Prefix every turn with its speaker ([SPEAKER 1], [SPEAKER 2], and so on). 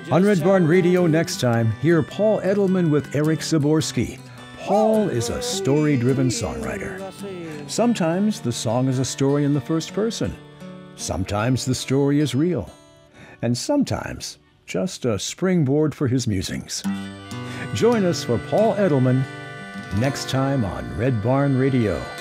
[SPEAKER 1] On Red Barn Radio next time, hear Paul Edelman with Eric Zaborski. Paul is a story-driven songwriter. Sometimes the song is a story in the first person. Sometimes the story is real. And sometimes just a springboard for his musings. Join us for Paul Edelman next time on Red Barn Radio.